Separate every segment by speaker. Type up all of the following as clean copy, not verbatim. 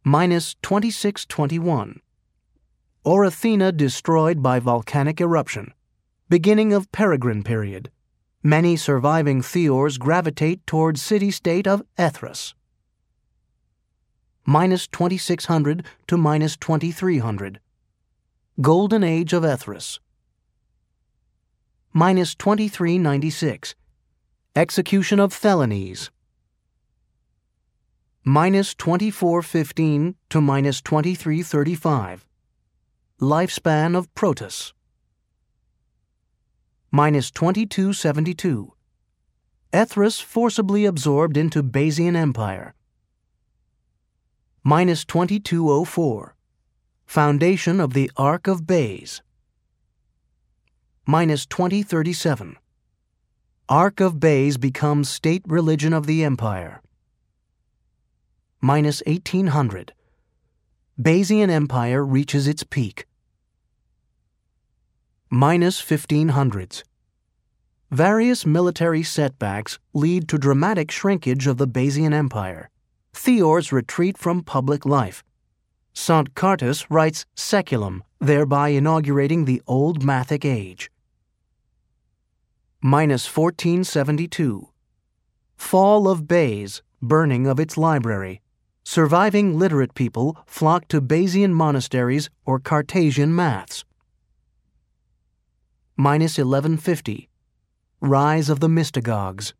Speaker 1: minus 2621. Orithena destroyed by volcanic eruption. Beginning of Peregrine period. Many surviving Theors gravitate toward city-state of Ethras. Minus 2600 to minus 2300. Golden Age of Ethras. Minus 2396. Execution of Thelines. Minus 2415 to minus 2335. Lifespan of Protus. Minus 2272. Ethras forcibly absorbed into Bayesian Empire. Minus 2204. Foundation of the Ark of Bays. Minus 2037. Ark of Bays becomes state religion of the empire. Minus 1800. Bayesian Empire reaches its peak. Minus 1500s. Various military setbacks lead to dramatic shrinkage of the Bayesian Empire. Theors retreat from public life. St. Cartus writes Seculum, thereby inaugurating the Old Mathic Age. Minus 1472. Fall of Bays, burning of its library. Surviving literate people flock to Bayesian monasteries or Cartesian maths. Minus 1150. Rise of the mystagogues.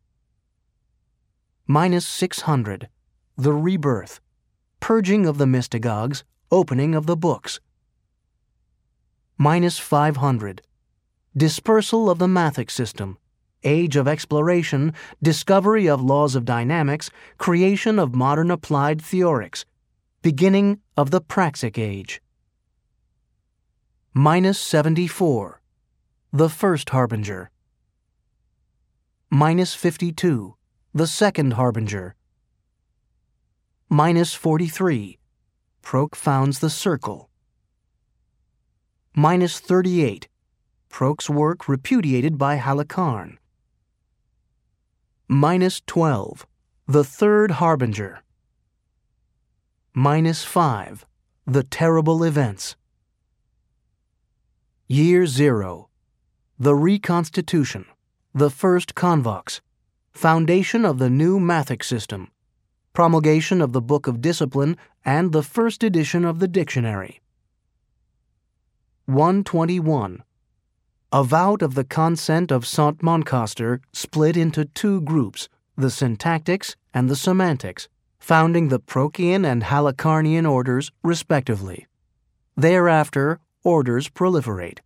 Speaker 1: Minus 600. The rebirth. Purging of the mystagogues, opening of the books. Minus 500. Dispersal of the Mathic system. Age of exploration, discovery of laws of dynamics, creation of modern applied theorics, beginning of the Praxic Age. Minus 74. The first harbinger. Minus 52. The second harbinger. Minus 43. Proc founds the circle. Minus 38. Proc's work repudiated by Halicarn. Minus 12. The third harbinger. Minus 5. The terrible events. Year 0. The reconstitution. The first convox. Foundation of the new Mathic system. Promulgation of the Book of Discipline and the first edition of the dictionary. 121. Avowed of the consent of St. Moncaster split into two groups, the syntactics and the semantics, founding the Procian and Halicarnian orders respectively. Thereafter, orders proliferate.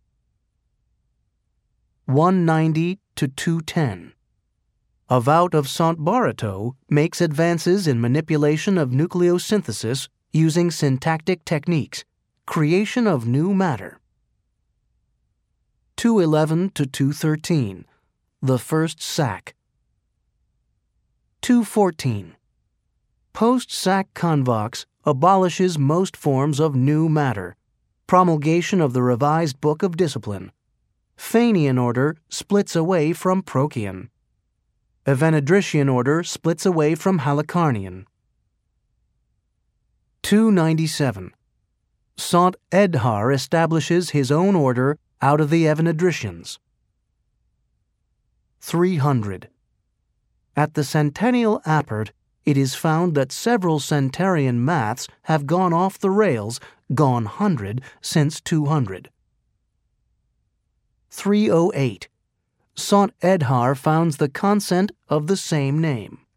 Speaker 1: 190 to 210. Avowed of St. Barreto makes advances in manipulation of nucleosynthesis using syntactic techniques, creation of new matter. 211 to 213. The first sack. 214. Post-sack convox abolishes most forms of new matter. Promulgation of the revised Book of Discipline. Fenian order splits away from Procian. Evenidrician order splits away from Halicarnian. 297. St. Edhar establishes his own order out of the Evenidricians. 300. At the Centennial Apert, it is found that several Centarian maths have gone off the rails, gone 100 since 200. 308. St. Edhar founds the consent of the same name.